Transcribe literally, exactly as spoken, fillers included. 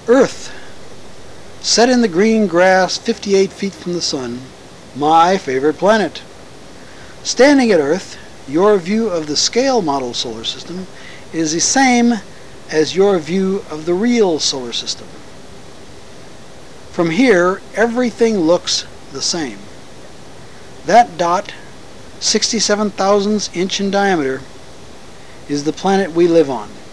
Earth, set in the green grass fifty-eight feet from the sun, my favorite planet. Standing at Earth, your view of the scale model solar system is the same as your view of the real solar system. From here, everything looks the same. That dot, sixty-seven thousandths inch in diameter, is the planet we live on.